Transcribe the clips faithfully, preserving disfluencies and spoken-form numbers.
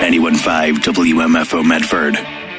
ninety-one point five W M F O Medford.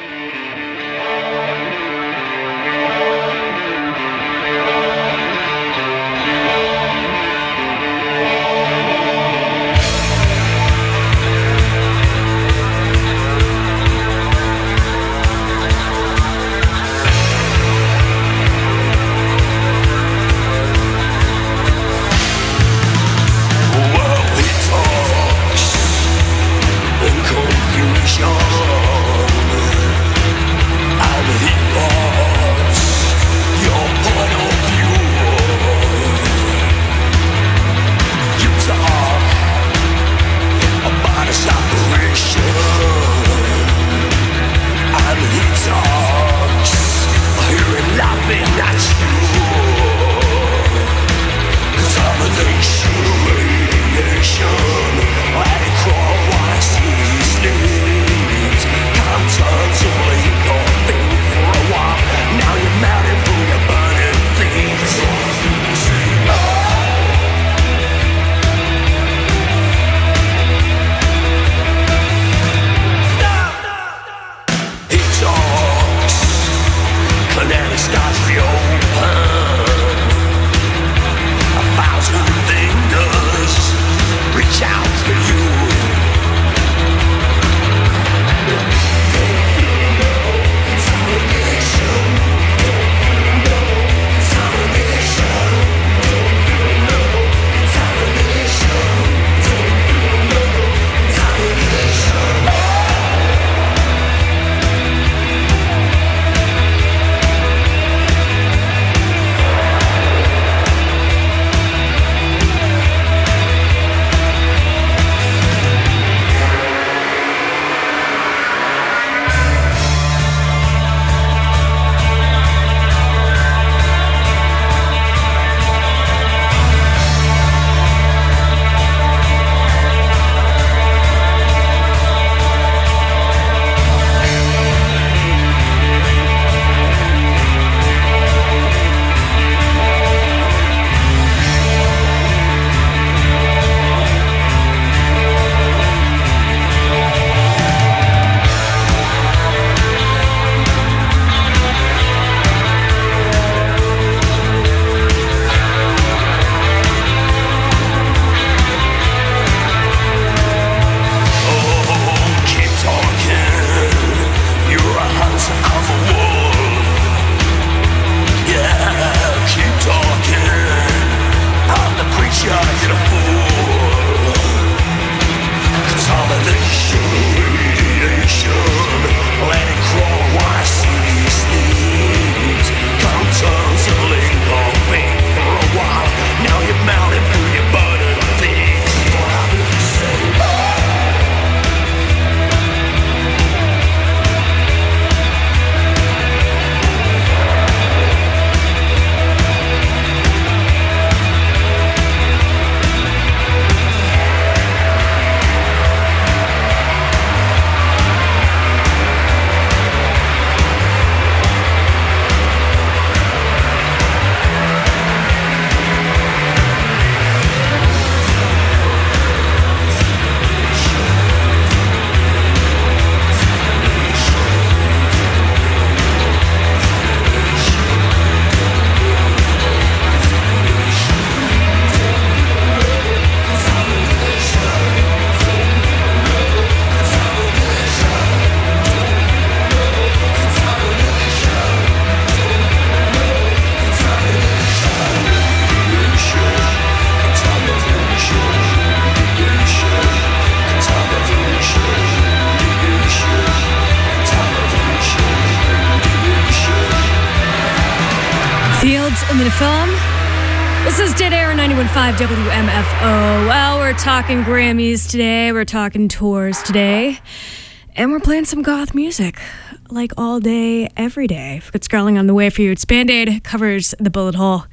In the film. This is Dead Air ninety-one point five W M F O. Well, we're talking Grammys today. We're talking tours today. And we're playing some goth music. Like all day, every day. Foots Garling on the way for you. It's Band-Aid covers The Bullet Hole.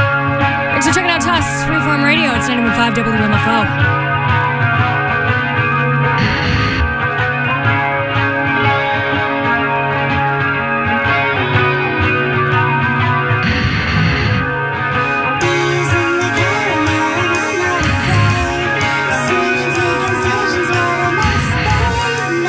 Thanks for checking out Toss Freeform Radio. It's ninety-one point five W M F O. Decisions, making decisions, all of my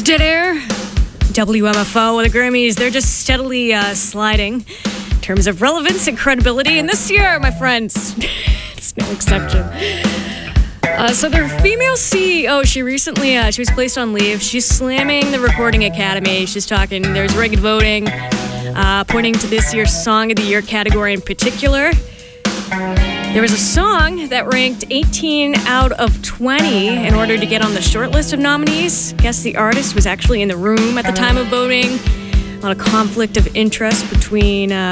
Dead Air, W M F O. Well, the Grammys, they're just steadily uh, sliding in terms of relevance and credibility. And this year, my friends, it's no exception. Uh, so their female C E O, she recently, uh, she was placed on leave. She's slamming the Recording Academy. She's talking, there's rigged voting, uh, pointing to this year's Song of the Year category in particular. There was a song that ranked eighteen out of twenty in order to get on the short list of nominees. Guess the artist was actually in the room at the time of voting. A lot of conflict of interest between uh,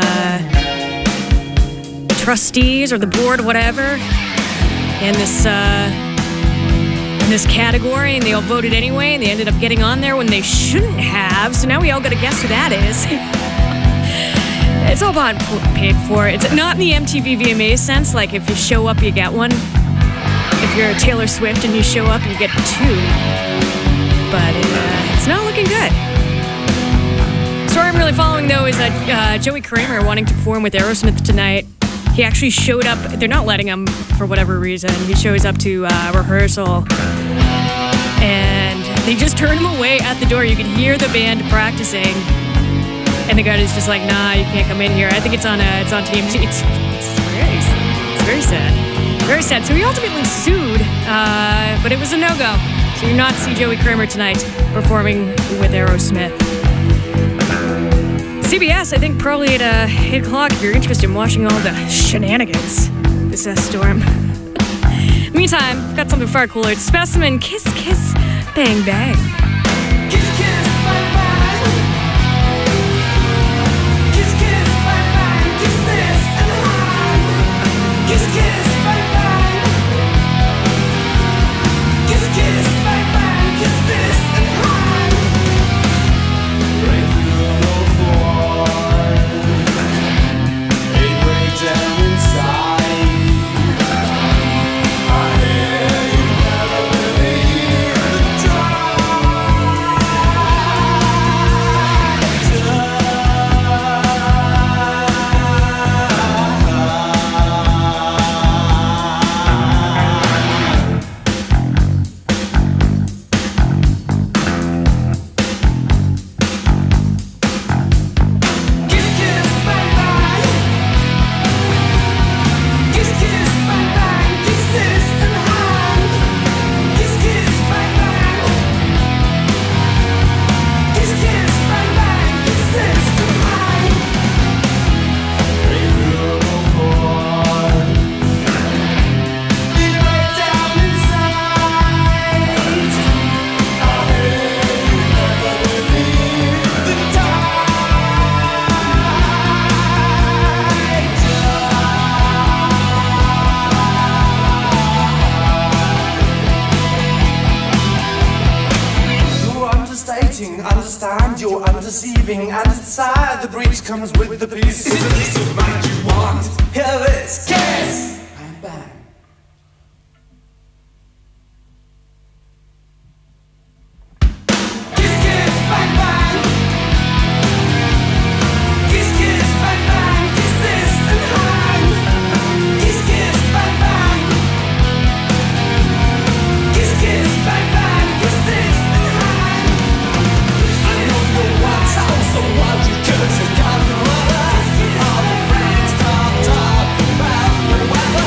the trustees or the board, whatever, and this uh, in this category, and they all voted anyway, and they ended up getting on there when they shouldn't have. So now we all got to guess who that is. It's all bought and paid for. It's not in the M T V V M A sense, like if you show up, you get one. If you're Taylor Swift and you show up, you get two. But uh, it's not looking good. The story I'm really following, though, is that uh, Joey Kramer wanting to perform with Aerosmith tonight. He actually showed up. They're not letting him for whatever reason. He shows up to uh, rehearsal, and they just turned him away at the door. You could hear the band practicing. And the guy is just like, nah, you can't come in here. I think it's on uh, it's on T M Z. It's, it's very it's very sad. Very sad. So he ultimately sued, uh, but it was a no-go. So you're not see Joey Kramer tonight performing with Aerosmith. C B S, I think probably at uh, eight o'clock if you're interested in watching all the shenanigans this uh, storm. Meantime, I've got something far cooler. It's Specimen, Kiss Kiss Bang Bang. Understand you're undeceiving, and inside the breach comes with the peace. Is it peace of mind you want? Hear this, kiss, bang bang. Kiss, kiss, bang bang. Kiss, kiss, bang bang. Kiss this and hang. Kiss, kiss, bang bang. Kiss, kiss, bang bang. Kiss this and hang. So what you could say, come to all the friends talk, talk about the weather.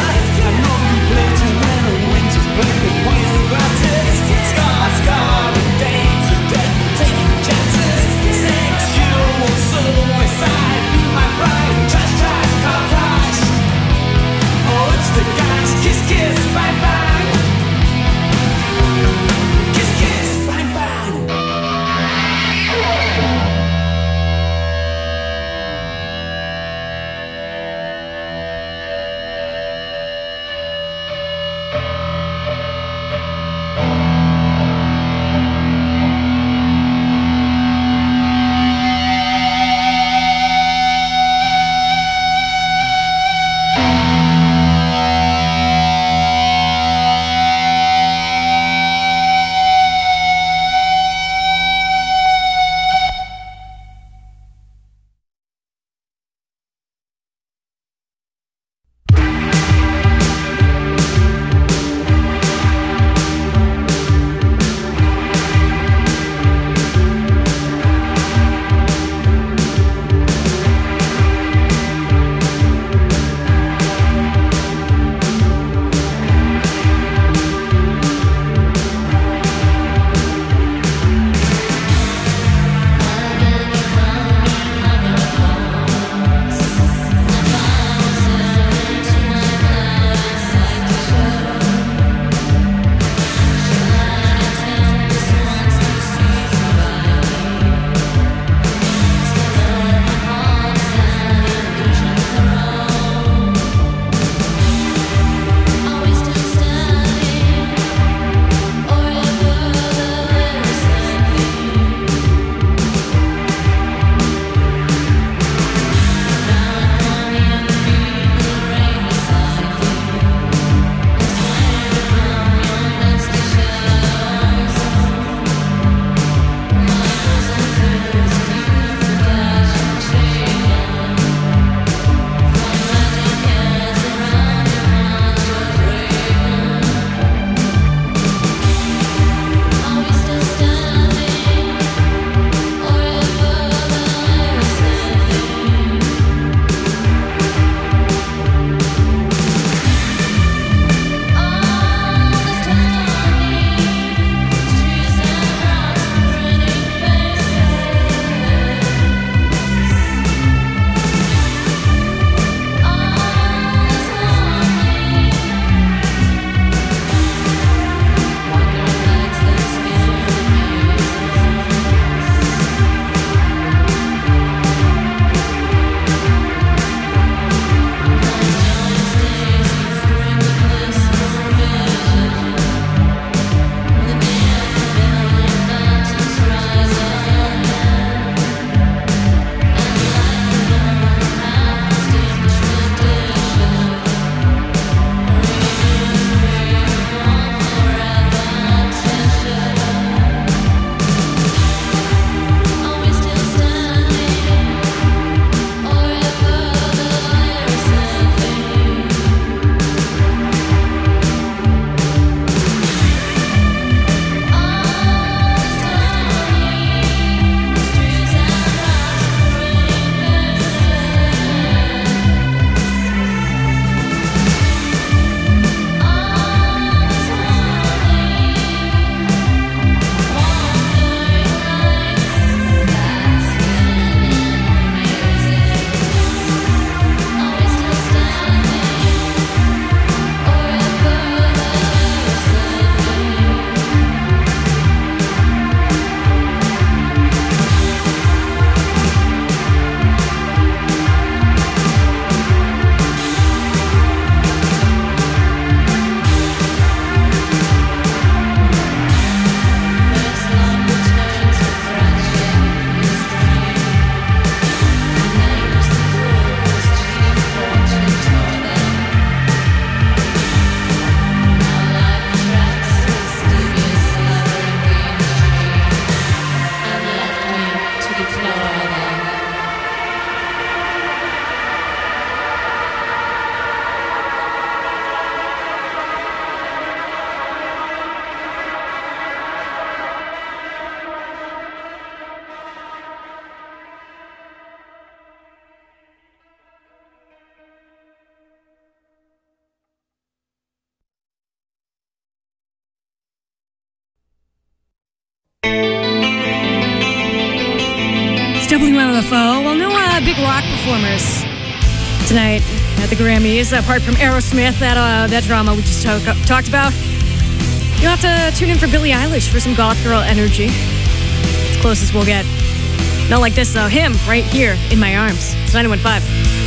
F O. Well, no uh, big rock performers tonight at the Grammys, apart from Aerosmith, that uh, that drama we just talk, talked about. You'll have to tune in for Billie Eilish for some goth girl energy. It's the closest we'll get. Not like this, though. Him, right here, in my arms. It's ninety-one point five.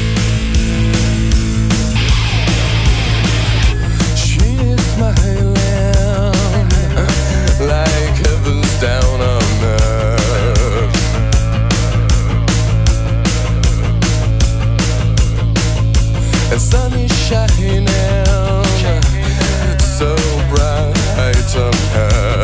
She's smiling like heaven's down on earth. The sun is shining so bright on her.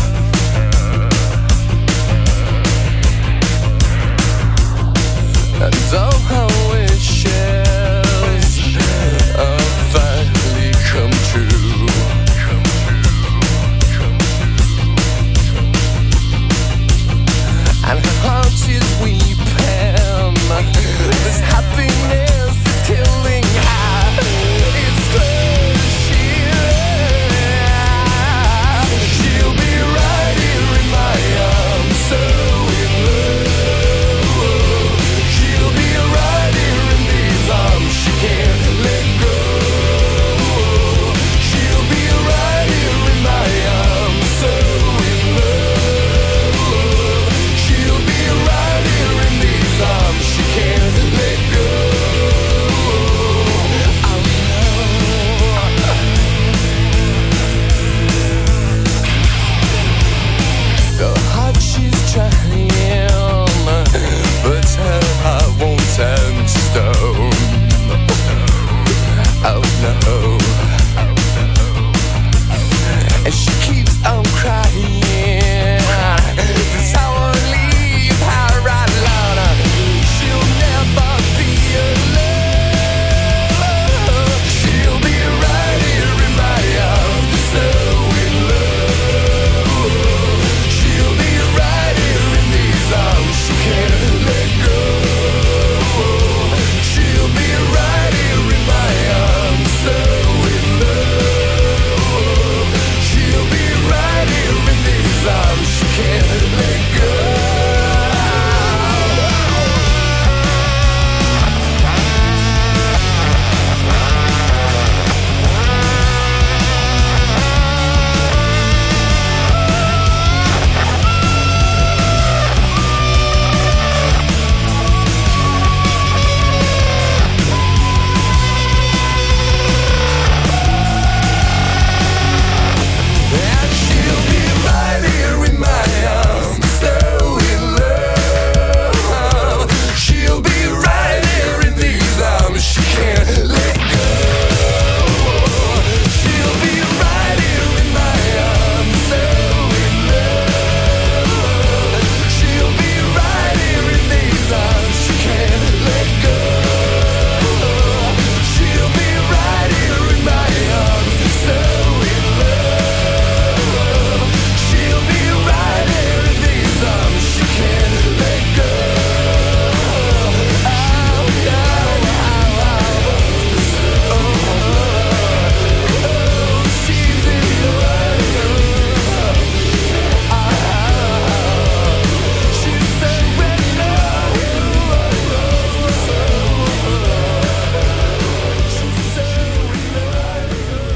And all her wishes have finally come true. And her heart is weeping. This happiness is killing her. It's clear she'll, she'll be right here in my arms, so in love. She'll be right here in these arms, she can't let go. She'll be right here in my arms, so in love. She'll be right here in these arms, she can't let go. Oh no. So hard she's trying, but her heart won't turn to stone. Oh no. And she keeps on crying. That's how I leave her alone. She'll never be alone. She'll be right here in my arms, so in love. She'll be right here in these arms, she can't let go. She'll be right here in my arms, so in love. She'll be right here in these arms, she can't let go. And she'll be right here in my arms, so in love. She'll be right here in these arms, she can't let go. She'll be right here in my arms, so in love. She'll be right here in these arms, she can't let go. She'll be right here in my arms, so in love. She'll be right here in these arms, she can't let go. Oh, no, oh, oh, she's in your arms. She's so in love. She's so in love.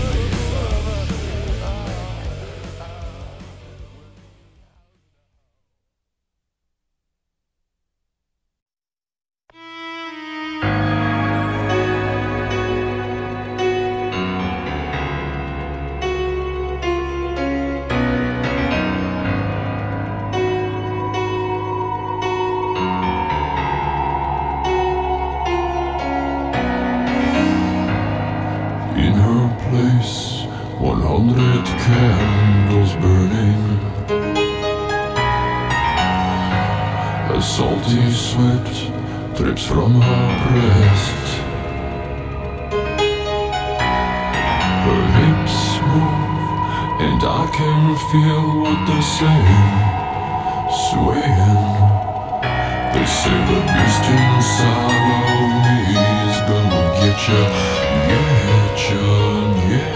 In her place, one hundred candles burning. A salty sweat drips from her breast. Her hips move, and I can feel what they're saying, swaying. They say the beast inside of me is gonna get ya, get ya, yeah.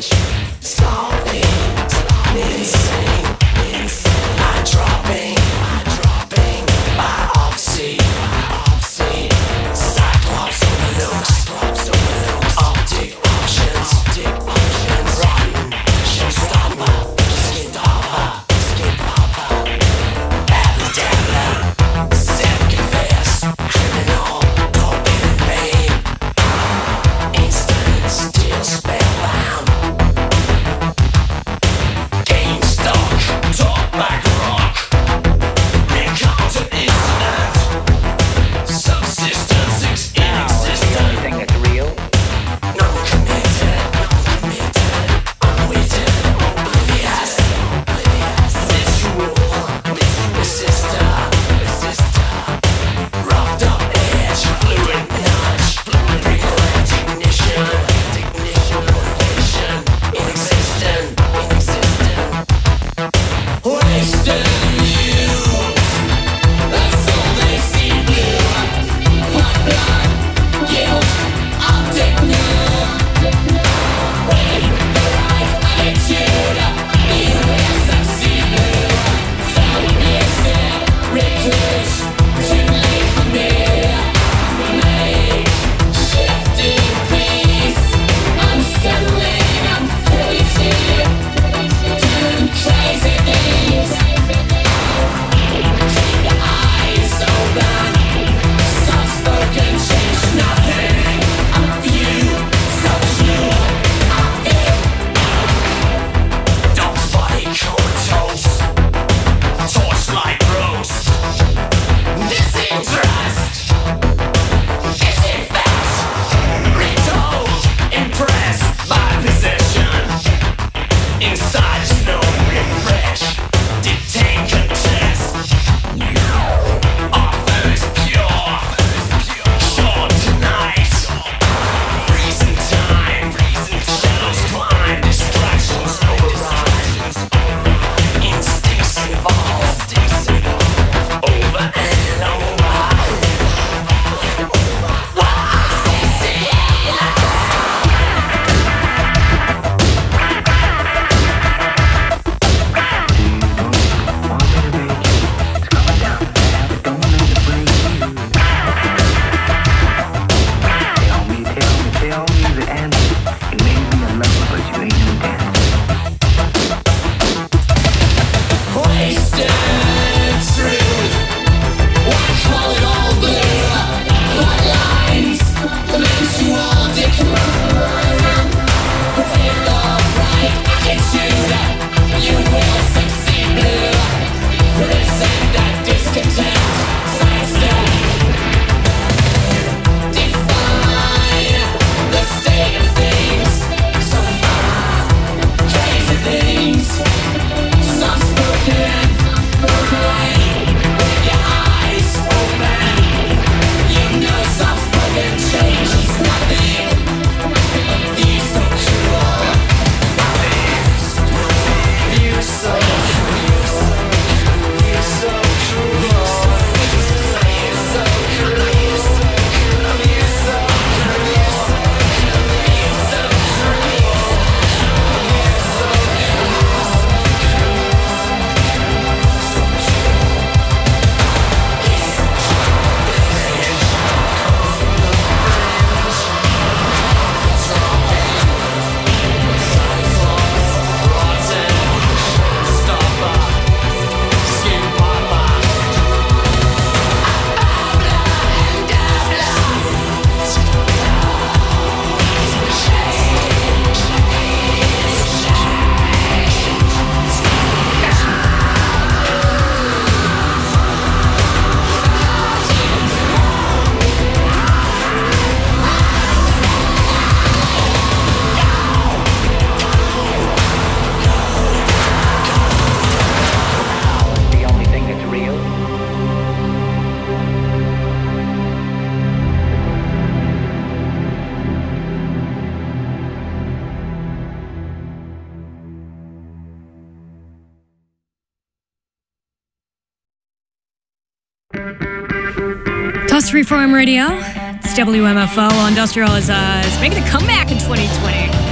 Toss Freeform Radio. It's W M F O. Industrial is, uh, is making a comeback in twenty twenty.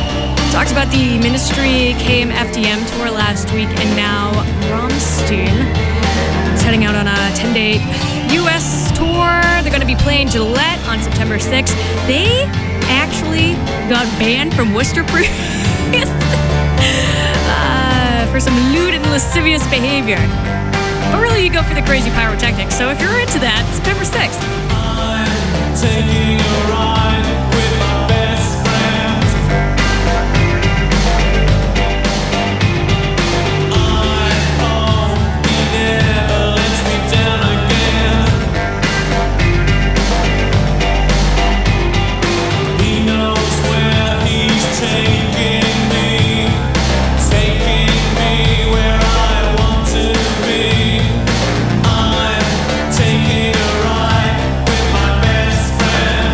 Talked about the Ministry K M F D M tour last week, and now Rammstein is heading out on a ten-day U S tour. They're going to be playing Gillette on September sixth. They actually got banned from Worcester uh, for some lewd and lascivious behavior. But really, you go for the crazy pyrotechnics. So if you're into that, September sixth. I'm taking a ride with my best friend. I hope he never lets me down again. He knows where he's taking me, taking me where I want to be. I'm taking a ride with my best friend.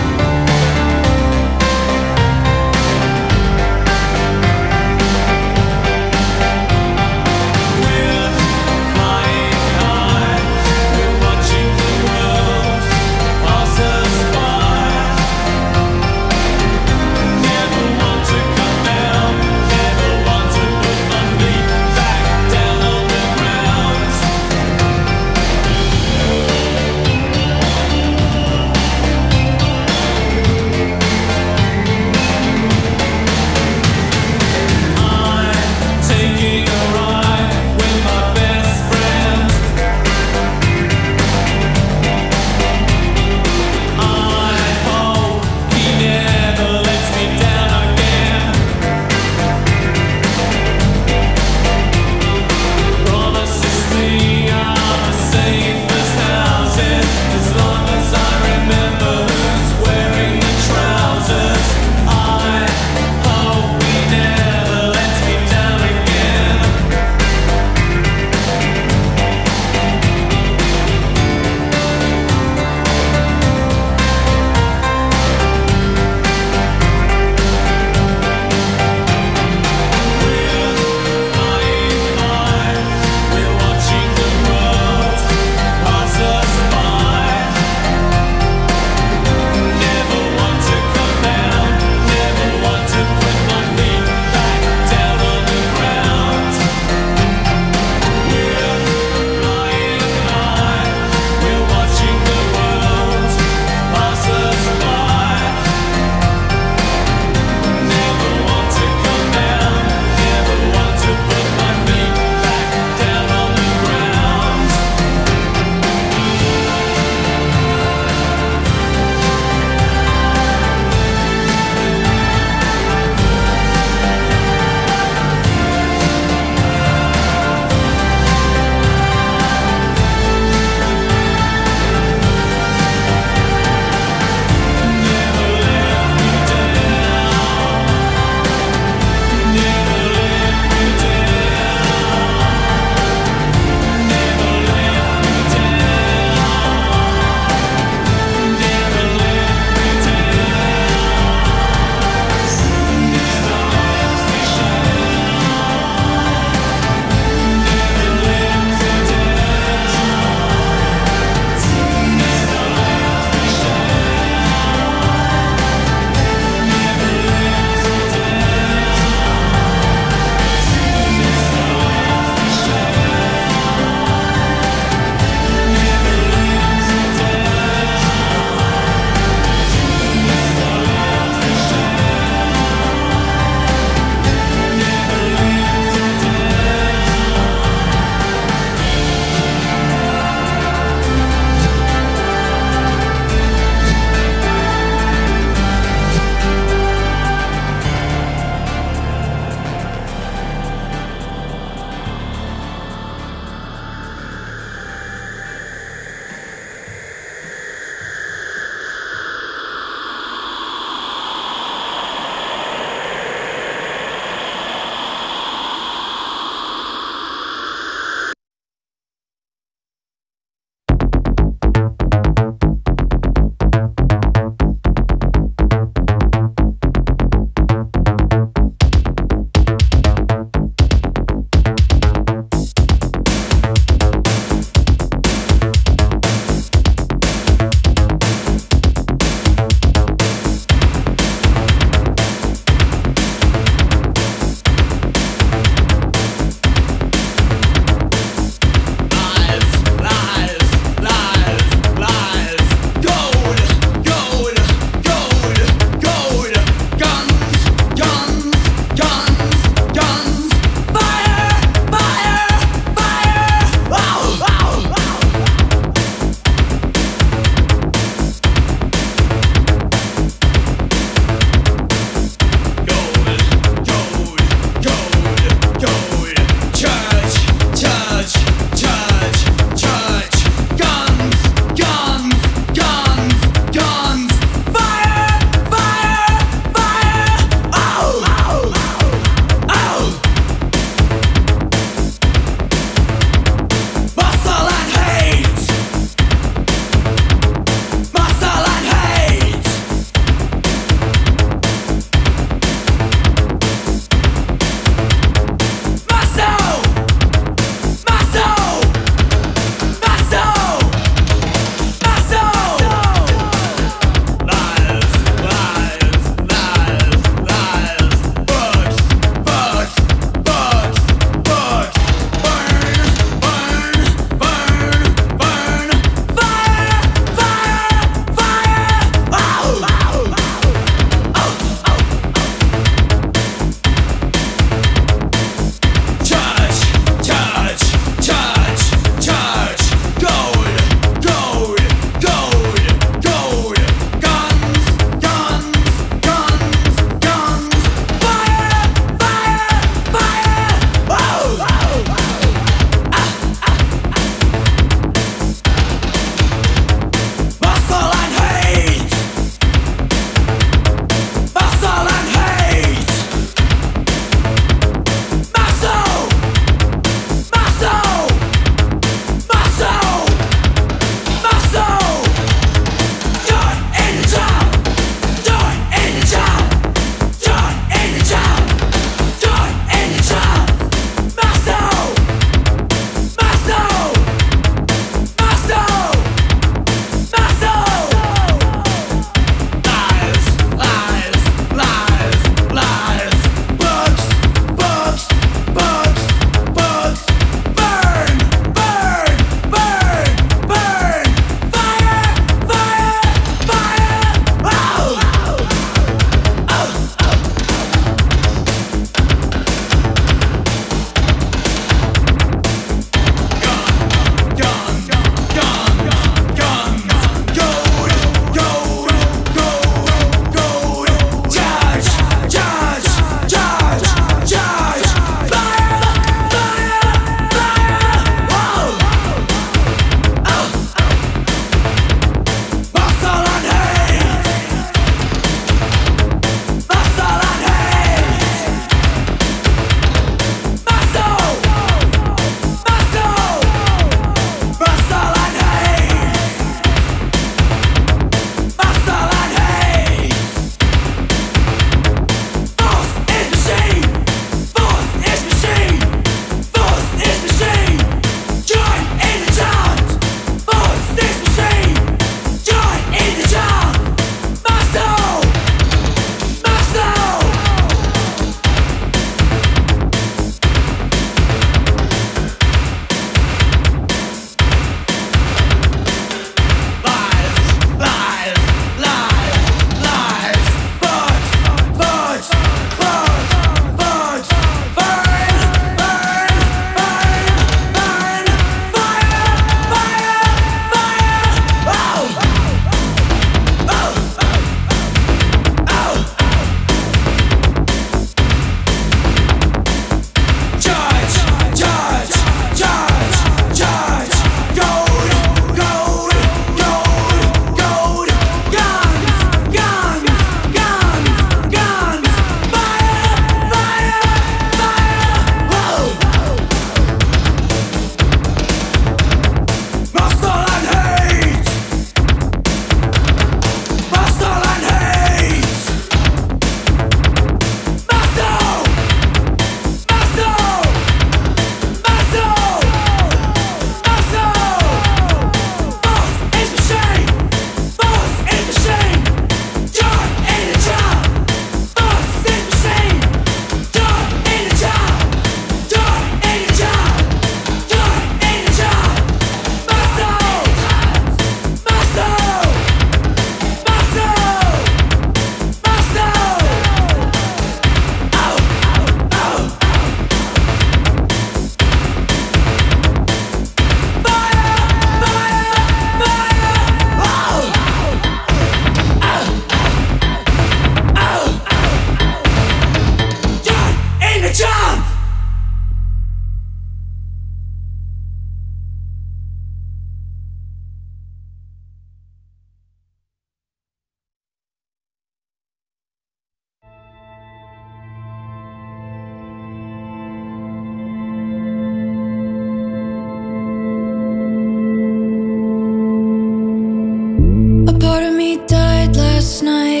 died last night.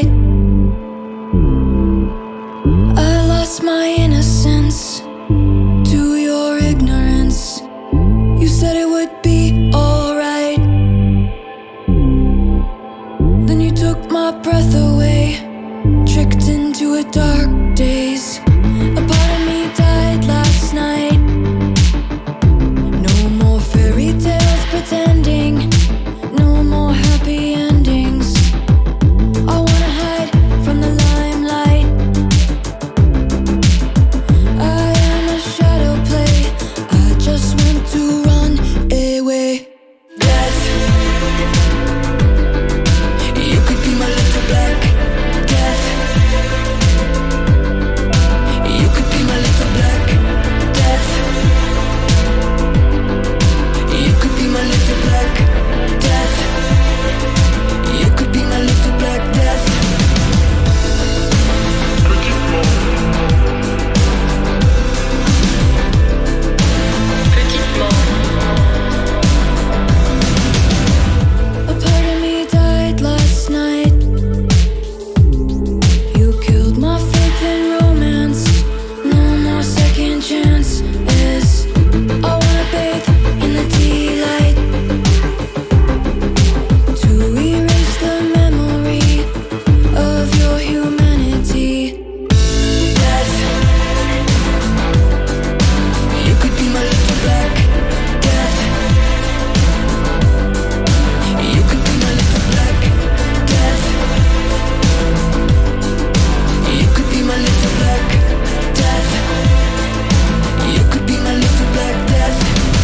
I lost my innocence to your ignorance. You said it would be alright. Then you took my breath away, tricked into a dark daze. A part of me died last night. No more fairy tales pretending, no more happy endings. I wanna hide from the limelight. I am a shadow play, I just want to run away. Death, you could be my little black death. You could be my little black death. You could be my little black death. You could be my little black death. A part of me died last night. You killed my faith in romance. No more second chances. I wanna bathe in the daylight to erase the memory of your humanity. Death, you could be my little black death. You could be my little black death. You could be my little black death. You could be my little black death.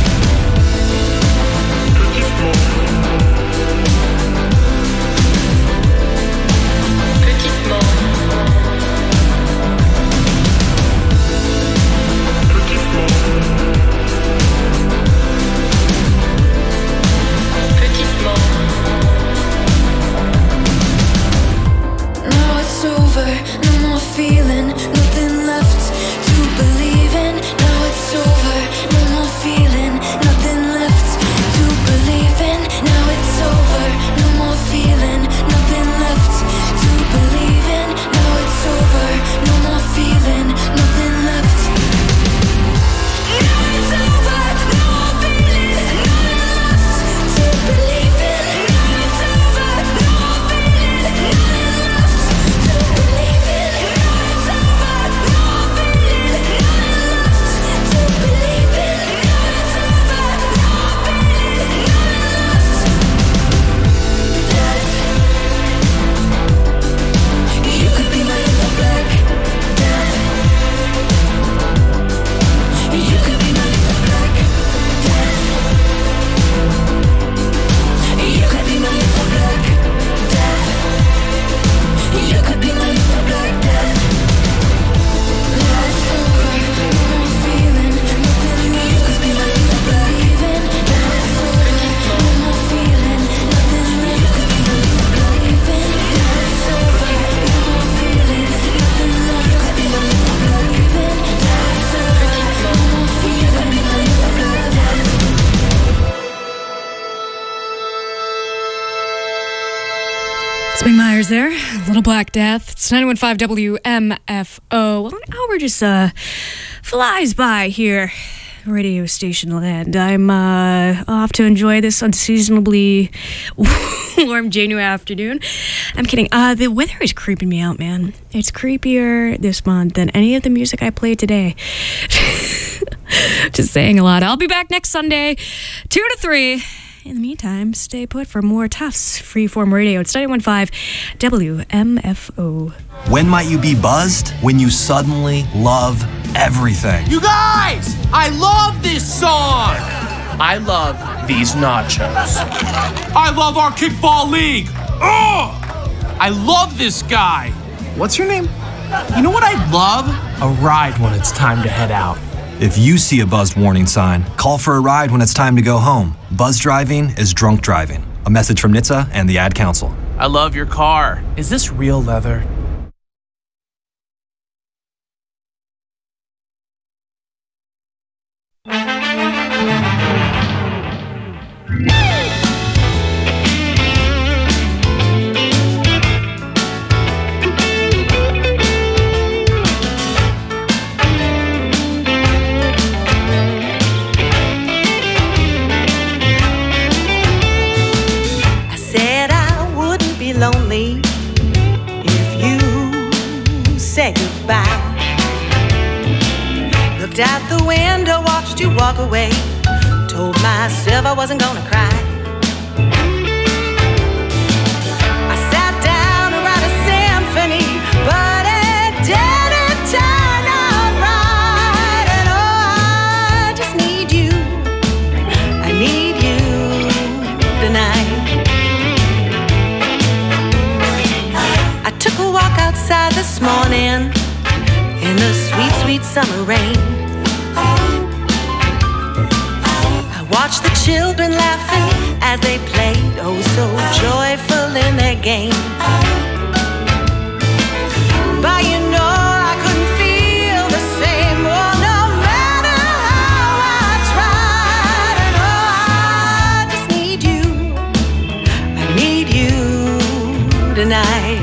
Now it's over, no more feeling, nothing left to believe in. Now it's over, no more feeling, nothing left to believe in. Now it's over, no more feeling, nothing left to believe in. Now it's over, no more feeling, nothing left. Now it's over, no more feeling, nothing left to believe in. Now it's over, no more feeling, nothing left to believe in. Now it's over, no more feeling, nothing left to believe in. Now it's over, no more feeling, nothing left. Death, you could be my little black death. You could be my little black death. You could be my little black death. You could be my little black death. Now it's over, no more feeling, nothing left. You could be my little black even. Now it's over, no more feeling, nothing left. You could be my little black even. Now it's over, no more feeling, nothing left. You could be my little black even. Now it's over, no more feeling, nothing left. Spring Myers there, Little Black Death. It's ninety-one point five W M F O. Well, an hour just uh, flies by here, radio station land. I'm uh, off to enjoy this unseasonably warm January afternoon. I'm kidding. Uh, the weather is creeping me out, man. It's creepier this month than any of the music I played today. Just saying a lot. I'll be back next Sunday, two to three. In the meantime, stay put for more Tufts Freeform Radio. It's ninety-one point five W M F O. When might you be buzzed? When you suddenly love everything. You guys, I love this song. I love these nachos. I love our kickball league. Ugh! I love this guy. What's your name? You know what I'd love? A ride when it's time to head out. If you see a buzzed warning sign, call for a ride when it's time to go home. Buzz driving is drunk driving. A message from N H T S A and the Ad Council. I love your car. Is this real leather? Looked out the window, watched you walk away. Told myself I wasn't gonna cry. I sat down to write a symphony, but it didn't turn out right. And oh, I just need you. I need you tonight. I took a walk outside this morning in the sweet, sweet summer rain. I watched the children laughing as they played, oh so joyful in their game. But you know I couldn't feel the same, oh no matter how I tried. And oh, I just need you, I need you tonight.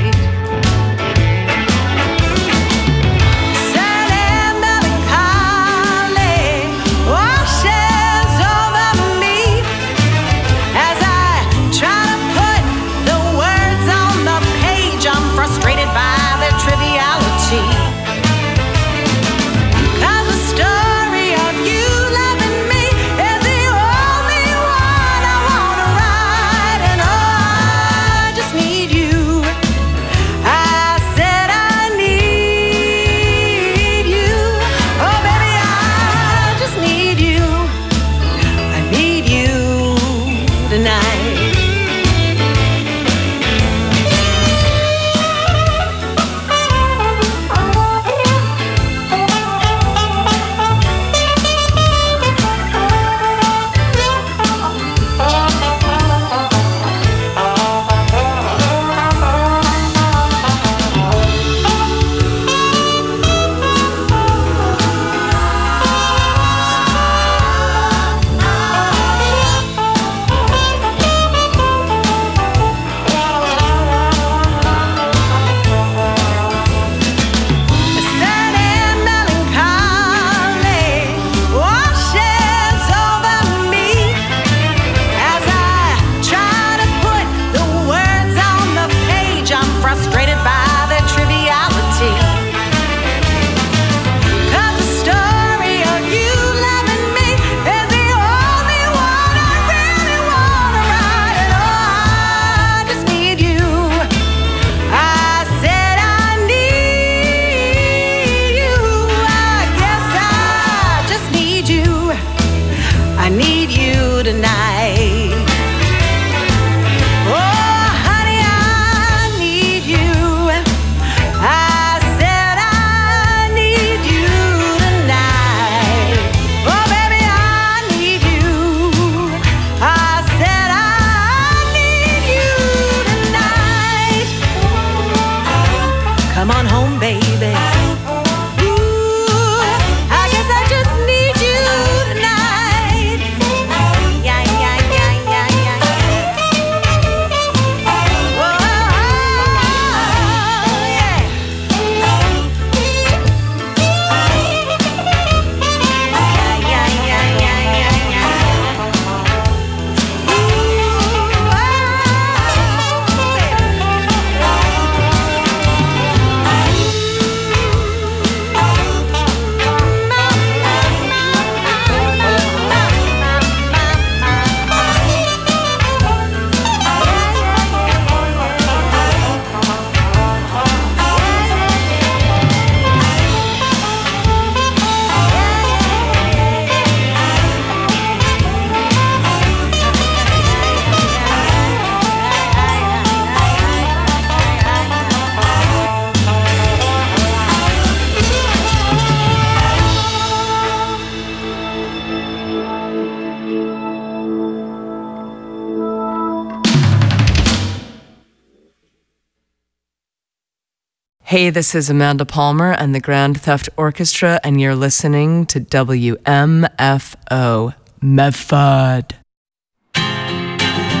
Hey, this is Amanda Palmer and the Grand Theft Orchestra, and you're listening to W M F O Medford.